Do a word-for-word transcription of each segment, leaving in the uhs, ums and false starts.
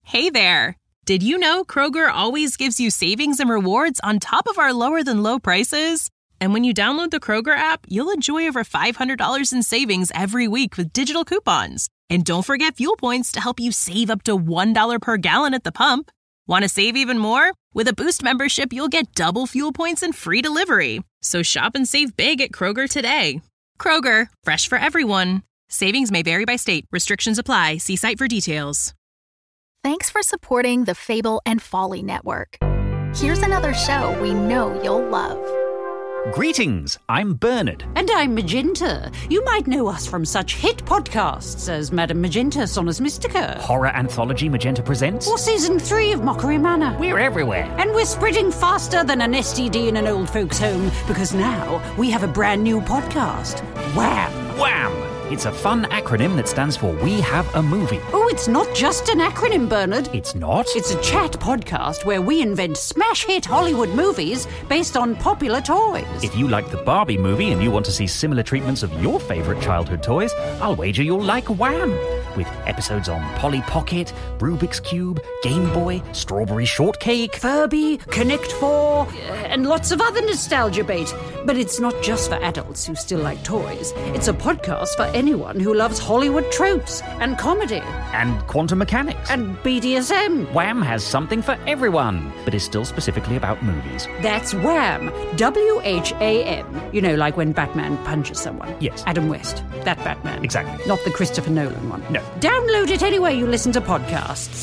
Hey there! Did you know Kroger always gives you savings and rewards on top of our lower-than-low prices? And when you download the Kroger app, you'll enjoy over five hundred dollars in savings every week with digital coupons. And don't forget fuel points to help you save up to one dollar per gallon at the pump. Want to save even more? With a Boost membership, you'll get double fuel points and free delivery. So shop and save big at Kroger today. Kroger, fresh for everyone. Savings may vary by state. Restrictions apply. See site for details. Thanks for supporting the Fable and Folly Network. Here's another show we know you'll love. Greetings, I'm Bernard. And I'm Magenta. You might know us from such hit podcasts as Madame Magenta, Sonus Mystica. Horror anthology Magenta Presents. Or Season three of Mockery Manor. We're everywhere. And we're spreading faster than an S T D in an old folks' home, because now we have a brand new podcast. Wham! Wham! It's a fun acronym that stands for We Have a Movie. Oh, it's not just an acronym, Bernard. It's not? It's a chat podcast where we invent smash hit Hollywood movies based on popular toys. If you like the Barbie movie and you want to see similar treatments of your favourite childhood toys, I'll wager you'll like Wham! With episodes on Polly Pocket, Rubik's Cube, Game Boy, Strawberry Shortcake, Furby, Connect Four, and lots of other nostalgia bait. But it's not just for adults who still like toys. It's a podcast for anyone who loves Hollywood tropes and comedy. And quantum mechanics. And B D S M. Wham has something for everyone, but is still specifically about movies. That's Wham! W H A M. You know, like when Batman punches someone. Yes. Adam West. That Batman. Exactly. Not the Christopher Nolan one. No. Download it anywhere you listen to podcasts.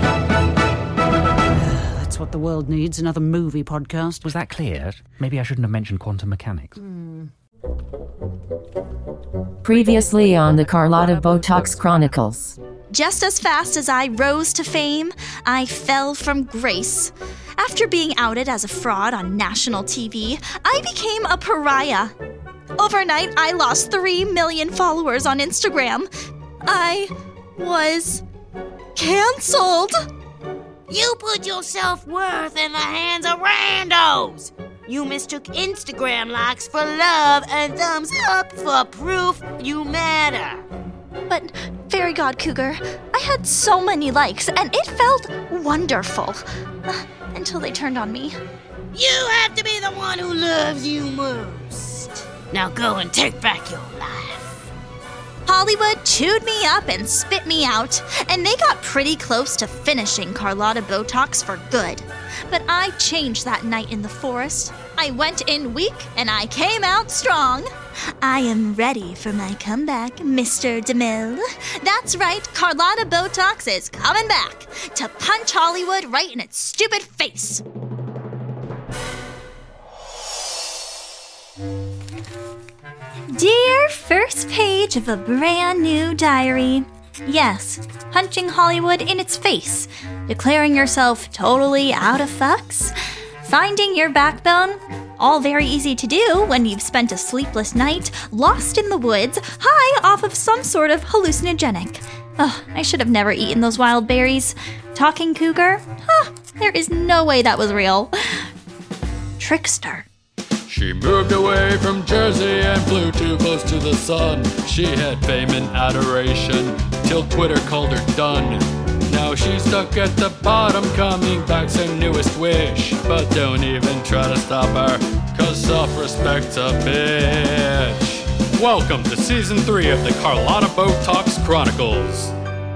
That's what the world needs, another movie podcast. Was that clear? Maybe I shouldn't have mentioned quantum mechanics. Mm. Previously on the Carlotta Botox Chronicles. Just as fast as I rose to fame, I fell from grace. After being outed as a fraud on national T V, I became a pariah. Overnight, I lost three million followers on Instagram. I was canceled. You put your self-worth in the hands of randos. You mistook Instagram likes for love and thumbs up for proof you matter. But, Fairy God Cougar, I had so many likes, and it felt wonderful. Uh, until they turned on me. You have to be the one who loves you most. Now go and take back your life. Hollywood chewed me up and spit me out, and they got pretty close to finishing Carlotta Botox for good. But I changed that night in the forest. I went in weak, and I came out strong. I am ready for my comeback, Mister DeMille. That's right, Carlotta Botox is coming back to punch Hollywood right in its stupid face. Dear first page of a brand new diary. Yes, punching Hollywood in its face, declaring yourself totally out of fucks, finding your backbone, all very easy to do when you've spent a sleepless night, lost in the woods, high off of some sort of hallucinogenic. Ugh, I should have never eaten those wild berries. Talking cougar? Huh, there is no way that was real. Trickster. She moved away from Jersey and flew too close to the sun. She had fame and adoration till Twitter called her done. Now she's stuck at the bottom, coming back's her newest wish. But don't even try to stop her, cause self-respect's a bitch. Welcome to season three of the Carlotta Botox Chronicles.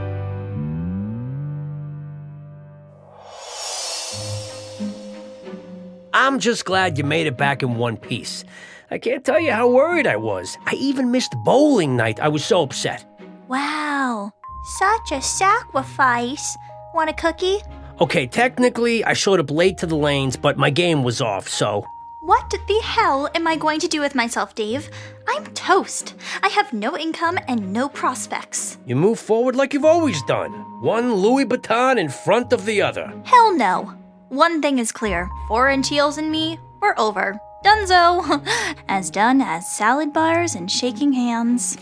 I'm just glad you made it back in one piece. I can't tell you how worried I was. I even missed bowling night. I was so upset. Wow, such a sacrifice. Want a cookie? Okay, technically, I showed up late to the lanes, but my game was off, so... What the hell am I going to do with myself, Dave? I'm toast. I have no income and no prospects. You move forward like you've always done. One Louis Vuitton in front of the other. Hell no. One thing is clear. Foreign Teals and me, we're over. Dunzo. As done as salad bars and shaking hands.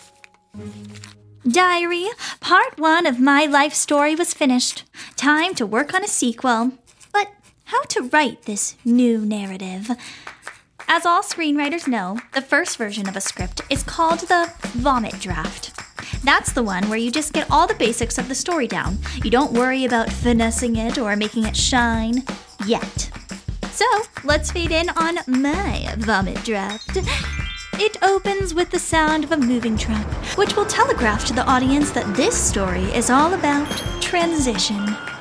Diary, part one of my life story was finished. Time to work on a sequel. But how to write this new narrative? As all screenwriters know, the first version of a script is called the vomit draft. That's the one where you just get all the basics of the story down. You don't worry about finessing it or making it shine. Yet. So, let's fade in on my vomit draft. It opens with the sound of a moving truck, which will telegraph to the audience that this story is all about transition.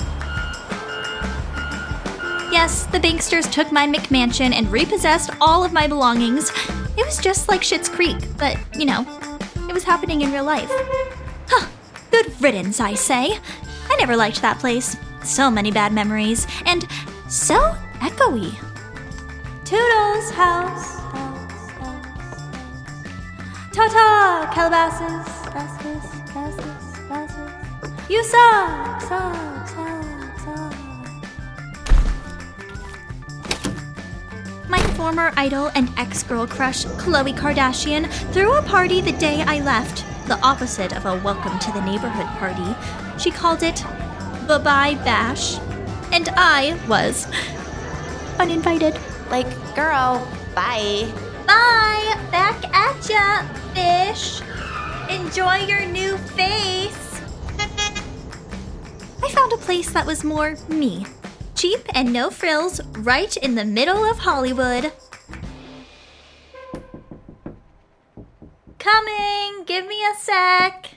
Yes, the banksters took my McMansion and repossessed all of my belongings. It was just like Schitt's Creek, but, you know, it was happening in real life. Huh, good riddance, I say. I never liked that place. So many bad memories, and so echoey. Toodles house, house, house. Ta-ta, Calabasas, Basas, Basas, Basas. You suck, suck, suck, suck. My former idol and ex-girl crush, Khloe Kardashian, threw a party the day I left, the opposite of a welcome to the neighborhood party. She called it Bye-Bye Bash, and I was uninvited. Like, girl, bye. Bye! Back at ya, fish! Enjoy your new face! I found a place that was more me. Cheap and no frills, right in the middle of Hollywood. Coming! Give me a sec!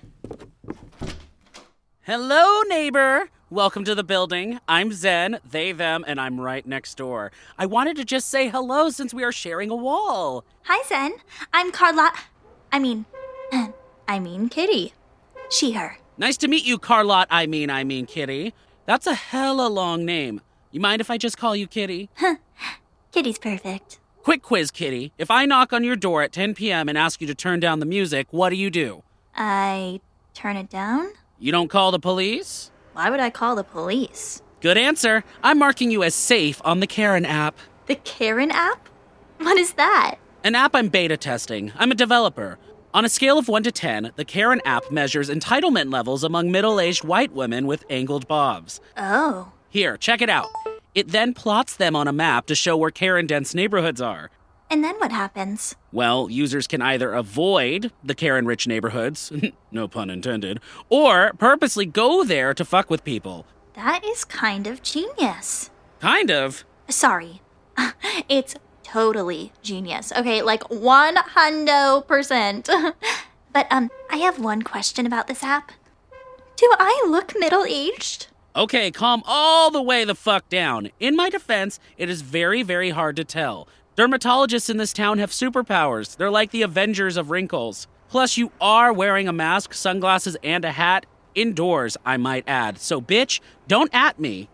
Hello, neighbor! Welcome to the building. I'm Zen, they, them, and I'm right next door. I wanted to just say hello since we are sharing a wall. Hi, Zen. I'm Carla... I mean... I mean Kitty. She, her. Nice to meet you, Carlotte. I mean, I mean Kitty. That's a hella long name. You mind if I just call you Kitty? Kitty's perfect. Quick quiz, Kitty. If I knock on your door at ten p.m. and ask you to turn down the music, what do you do? I turn it down? You don't call the police? Why would I call the police? Good answer. I'm marking you as safe on the Karen app. The Karen app? What is that? An app I'm beta testing. I'm a developer. On a scale of one to ten, the Karen app measures entitlement levels among middle-aged white women with angled bobs. Oh. Here, check it out. It then plots them on a map to show where Karen-dense neighborhoods are. And then what happens? Well, users can either avoid the Karen-rich neighborhoods, no pun intended, or purposely go there to fuck with people. That is kind of genius. Kind of? Sorry. It's totally genius. Okay, like one hundo percent. But, um, I have one question about this app. Do I look middle-aged? Okay, calm all the way the fuck down. In my defense, it is very, very hard to tell. Dermatologists in this town have superpowers. They're like the Avengers of wrinkles. Plus, you are wearing a mask, sunglasses, and a hat. Indoors, I might add. So, bitch, don't at me.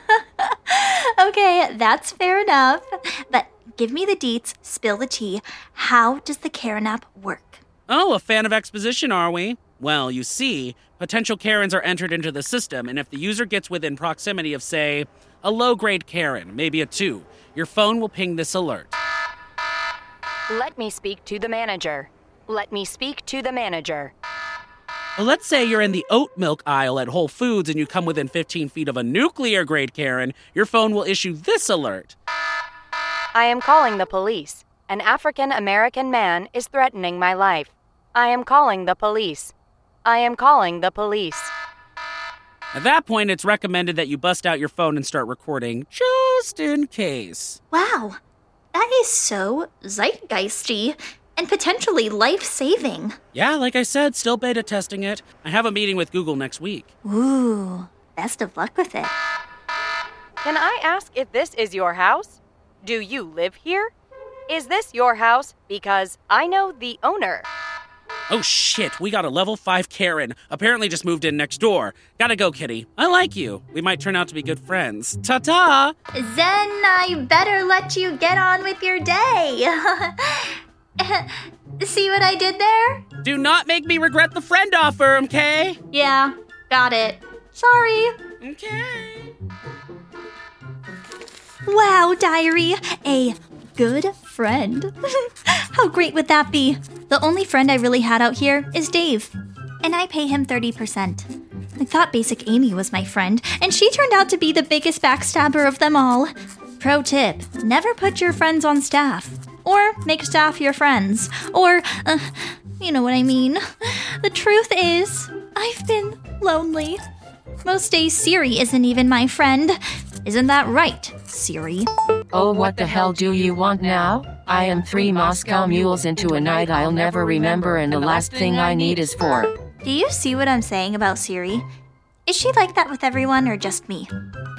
Okay, that's fair enough. But give me the deets, spill the tea. How does the Karen app work? Oh, a fan of exposition, are we? Well, you see, potential Karens are entered into the system, and if the user gets within proximity of, say, a low-grade Karen, maybe a two, your phone will ping this alert. Let me speak to the manager. Let me speak to the manager. Well, let's say you're in the oat milk aisle at Whole Foods and you come within fifteen feet of a nuclear-grade Karen, your phone will issue this alert. I am calling the police. An African-American man is threatening my life. I am calling the police. I am calling the police. At that point, it's recommended that you bust out your phone and start recording, just in case. Wow, that is so zeitgeisty and potentially life-saving. Yeah, like I said, still beta testing it. I have a meeting with Google next week. Ooh, best of luck with it. Can I ask if this is your house? Do you live here? Is this your house? Because I know the owner. Oh shit, we got a level five Karen. Apparently just moved in next door. Gotta go, Kitty. I like you. We might turn out to be good friends. Ta-ta! Zen, I better let you get on with your day. See what I did there? Do not make me regret the friend offer, okay? Yeah, got it. Sorry. Okay. Wow, diary. A good friend. How great would that be? The only friend I really had out here is Dave, and I pay him thirty percent. I thought Basic Amy was my friend, and she turned out to be the biggest backstabber of them all. Pro tip, never put your friends on staff. Or make staff your friends. Or, uh, you know what I mean. The truth is, I've been lonely. Most days Siri isn't even my friend. Isn't that right, Siri? Oh, what the hell do you want now? I am three Moscow mules into a night I'll never remember, and the last thing I need is four. Do you see what I'm saying about Siri? Is she like that with everyone or just me?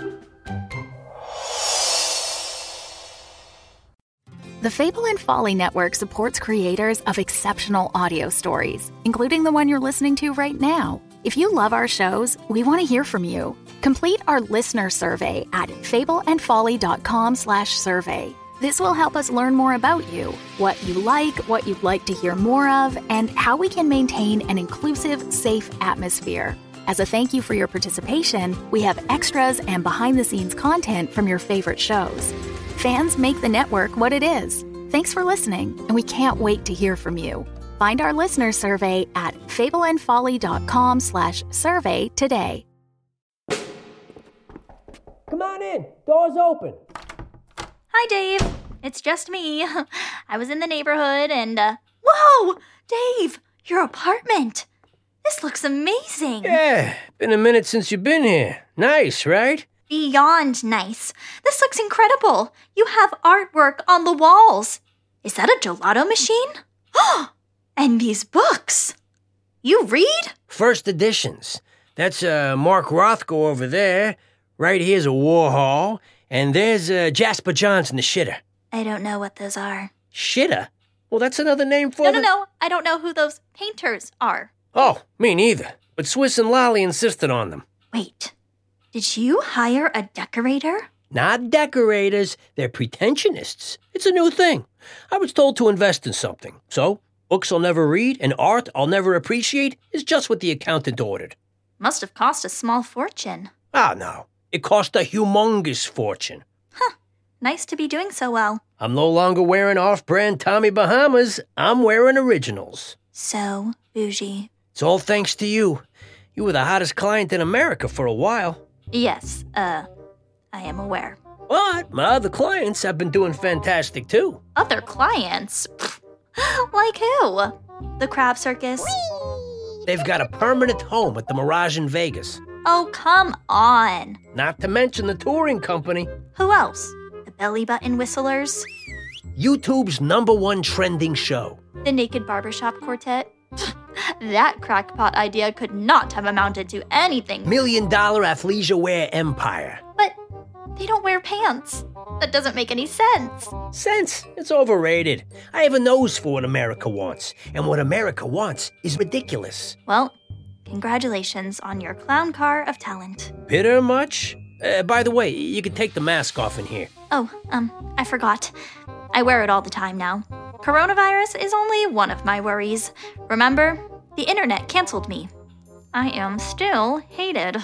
The Fable and Folly Network supports creators of exceptional audio stories, including the one you're listening to right now. If you love our shows, we want to hear from you. Complete our listener survey at fableandfolly.com slash survey. This will help us learn more about you, what you like, what you'd like to hear more of, and how we can maintain an inclusive, safe atmosphere. As a thank you for your participation, we have extras and behind-the-scenes content from your favorite shows. Fans make the network what it is. Thanks for listening, and we can't wait to hear from you. Find our listener survey at fableandfolly.com slash survey today. Come on in. Door's open. Hi, Dave. It's just me. I was in the neighborhood and, uh... Whoa! Dave, your apartment. This looks amazing. Yeah, been a minute since you've been here. Nice, right? Beyond nice. This looks incredible. You have artwork on the walls. Is that a gelato machine? And these books. You read? First editions. That's uh, Mark Rothko over there. Right here's a Warhol. And there's uh, Jasper Johns and the Shitter. I don't know what those are. Shitter? Well, that's another name for No, the... no, no. I don't know who those painters are. Oh, me neither. But Swiss and Lolly insisted on them. Wait. Did you hire a decorator? Not decorators. They're pretentionists. It's a new thing. I was told to invest in something. So, books I'll never read and art I'll never appreciate is just what the accountant ordered. Must have cost a small fortune. Ah, no. It cost a humongous fortune. Huh. Nice to be doing so well. I'm no longer wearing off-brand Tommy Bahamas. I'm wearing originals. So bougie. It's all thanks to you. You were the hottest client in America for a while. Yes, uh, I am aware. But my other clients have been doing fantastic, too. Other clients? Like who? The Crab Circus? They've got a permanent home at the Mirage in Vegas. Oh, come on. Not to mention the touring company. Who else? The Belly Button Whistlers? YouTube's number one trending show. The Naked Barbershop Quartet? That crackpot idea could not have amounted to anything. Million dollar athleisure wear empire. But they don't wear pants. That doesn't make any sense. Sense? It's overrated. I have a nose for what America wants. And what America wants is ridiculous. Well, congratulations on your clown car of talent. Bitter much? Uh, by the way, you can take the mask off in here. Oh, um, I forgot. I wear it all the time now. Coronavirus is only one of my worries. Remember, the internet canceled me. I am still hated,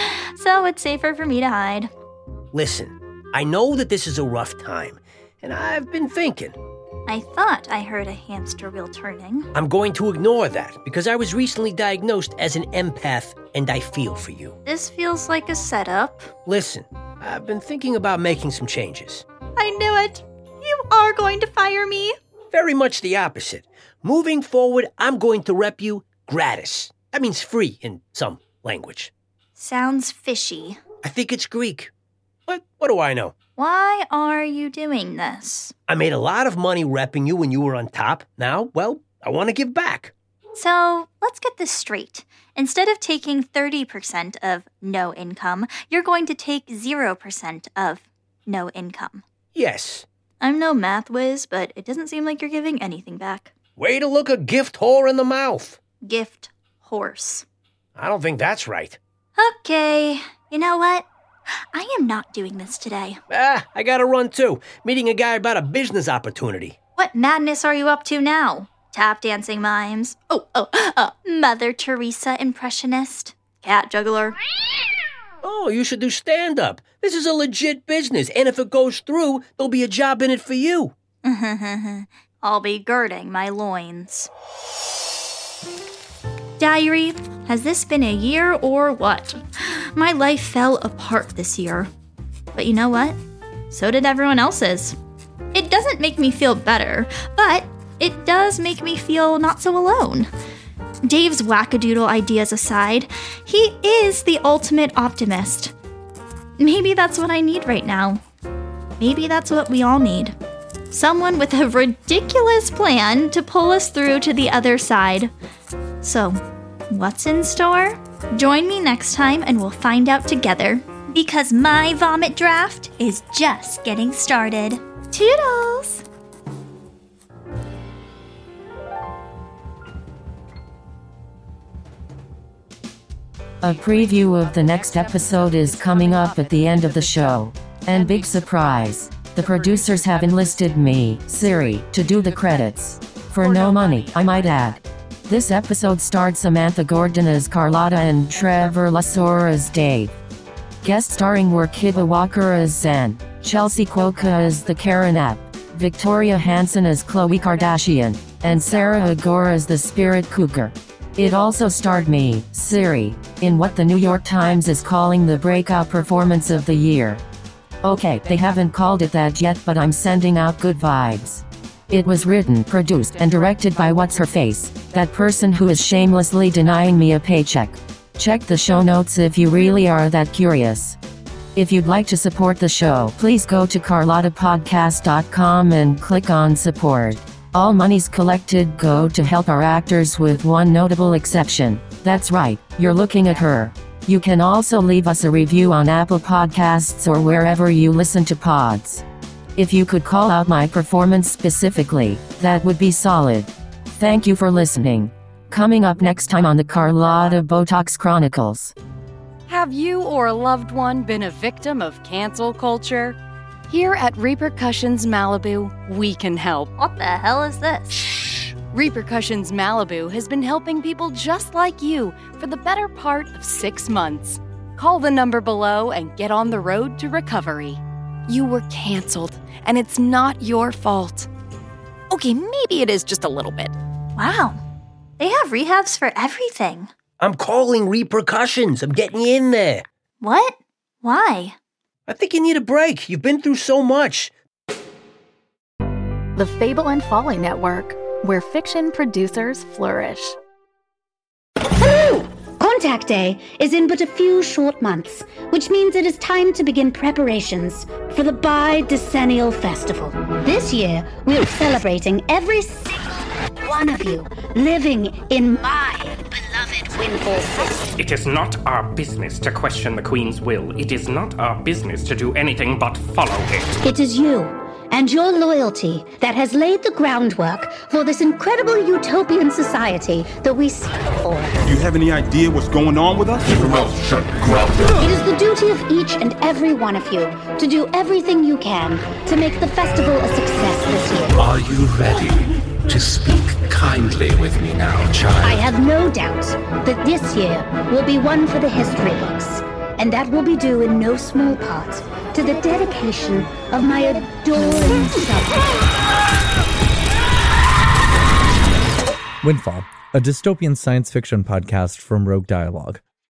so it's safer for me to hide. Listen, I know that this is a rough time, and I've been thinking. I thought I heard a hamster wheel turning. I'm going to ignore that, because I was recently diagnosed as an empath, and I feel for you. This feels like a setup. Listen, I've been thinking about making some changes. I knew it. You are going to fire me. Very much the opposite. Moving forward, I'm going to rep you gratis. That means free in some language. Sounds fishy. I think it's Greek. But what do I know? Why are you doing this? I made a lot of money repping you when you were on top. Now, well, I want to give back. So, let's get this straight. Instead of taking thirty percent of no income, you're going to take zero percent of no income. Yes. I'm no math whiz, but it doesn't seem like you're giving anything back. Way to look a gift whore in the mouth. Gift horse. I don't think that's right. Okay, you know what? I am not doing this today. Ah, I gotta run too. Meeting a guy about a business opportunity. What madness are you up to now? Tap dancing mimes? Oh, oh, uh, Mother Teresa impressionist? Cat juggler? Oh, you should do stand-up. This is a legit business, and if it goes through, there'll be a job in it for you. I'll be girding my loins. Diary, has this been a year or what? My life fell apart this year. But you know what? So did everyone else's. It doesn't make me feel better, but it does make me feel not so alone. Dave's wackadoodle ideas aside, he is the ultimate optimist. Maybe that's what I need right now. Maybe that's what we all need. Someone with a ridiculous plan to pull us through to the other side. So, what's in store? Join me next time and we'll find out together. Because my vomit draft is just getting started. Toodles! A preview of the next episode is coming up at the end of the show. And big surprise, the producers have enlisted me, Siri, to do the credits. For no money, I might add. This episode starred Samantha Gordon as Carlotta and Trevor Lasor as Dave. Guest starring were Kiba Walker as Zen, Chelsea Kwoka as the Karen app, Victoria Hansen as Khloe Kardashian, and Sarah Agora as the Spirit Cougar. It also starred me, Siri, in what the New York Times is calling the breakout performance of the year. Okay, they haven't called it that yet, but I'm sending out good vibes. It was written, produced, and directed by What's-Her-Face, that person who is shamelessly denying me a paycheck. Check the show notes if you really are that curious. If you'd like to support the show, please go to carlotta podcast dot com and click on support. All monies collected go to help our actors, with one notable exception. That's right, you're looking at her. You can also leave us a review on Apple Podcasts or wherever you listen to pods. If you could call out my performance specifically, that would be solid. Thank you for listening. Coming up next time on the Carlotta Botox Chronicles. Have you or a loved one been a victim of cancel culture? Here at Repercussions Malibu, we can help. What the hell is this? Shh. Repercussions Malibu has been helping people just like you for the better part of six months. Call the number below and get on the road to recovery. You were canceled, and it's not your fault. Okay, maybe it is just a little bit. Wow. They have rehabs for everything. I'm calling Repercussions. I'm getting you in there. What? Why? I think you need a break. You've been through so much. The Fable and Folly Network, where fiction producers flourish. Hello! Contact Day is in but a few short months, which means it is time to begin preparations for the Bidecennial Festival. This year, we're celebrating every single one of you living in my beloved Windfall City. It is not our business to question the Queen's will. It is not our business to do anything but follow it. It is you and your loyalty that has laid the groundwork for this incredible utopian society that we seek for. Do you have any idea what's going on with us? It is the duty of each and every one of you to do everything you can to make the festival a success this year. Are you ready to speak kindly with me now, child? I have no doubt that this year will be one for the history books, and that will be due in no small part to the dedication of my adoring subjects. Windfall, a dystopian science fiction podcast from Rogue Dialogue.